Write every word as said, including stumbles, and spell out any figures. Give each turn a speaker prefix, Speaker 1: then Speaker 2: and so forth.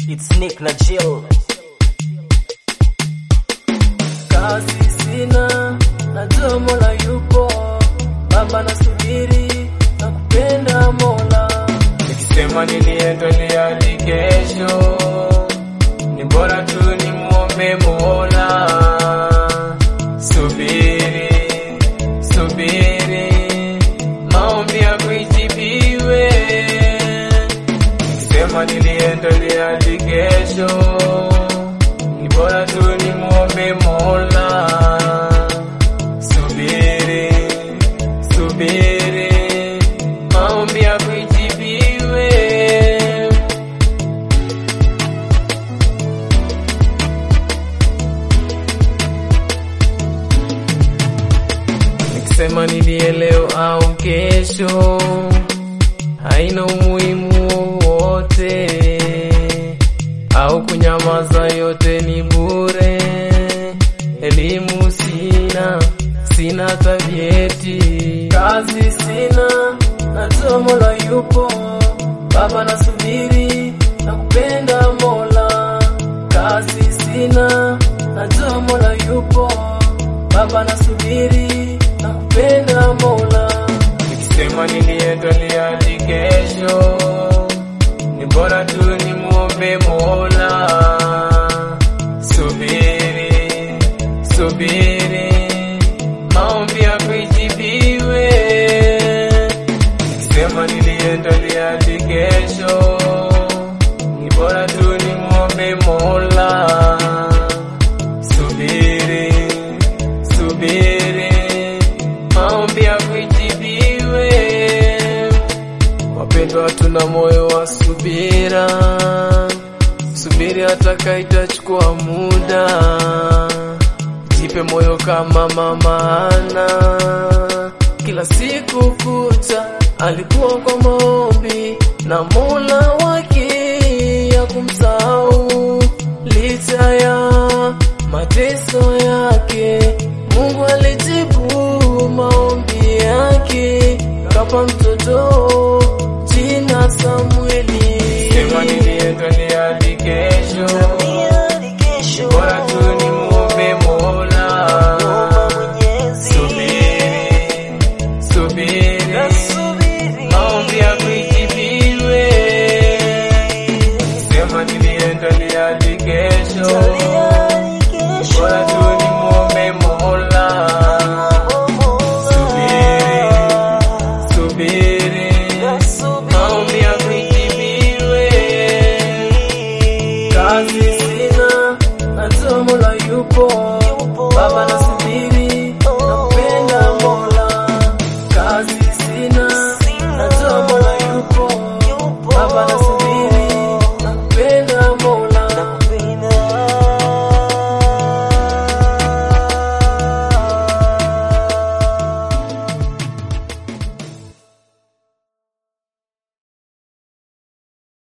Speaker 1: It's Nick na Jill. Kazi sina, najua Mola yupo, baba nasubiri na kupenda Mola.
Speaker 2: Nikisema niliendelea hadi kesho, ni bora tu nimuombe Mola. Subiri, subiri, maombi yako ijibiwe. Nikisema niliendelea hadi kesho, ni bora tu nimuombe Mola. Subiri, subiri, maombi yako ijibiwe. Nikisema nilie leo au kesho, haina umuhimu wowote, au kunyamaza yote ni bure. Elimu sina, sina tabieti.
Speaker 1: Kazi sina, najua Mola yupo, baba nasubiri na kupenda Mola. Kazi sina, najua Mola yupo, baba nasubiri na kupenda Mola.
Speaker 2: Nikisema niliendelea hadi kesho, ni bora tu nimuombe Mola. Subiri, subiri, maombi yako ijibiwe. Nikisema niliendelea hadi kesho, ni bora tu nimuombe Mola. Subiri, subiri, maombi yako ijibiwe. Wapendwa, tuna moyo wa subira, subiri hata kama itachukua muda. Jipe moyo kama mama Ana, kila siku kucha alikuwa kwa maombi na Mola wake ya kumsahau. Licha ya mateso yake, Mungu alijibu maombi yake, kapa mtoto jina Samueli. Sema niliendelea hadi kesho, bora tu nimuombe Mola. Subiri, subiri, maombi yako ijibiwe. Sema niliendelea hadi kesho, bora tu nimuombe Mola. Subiri, subiri, maombi yako ijibiwe.
Speaker 1: Kazi sina, najua Mola yupo,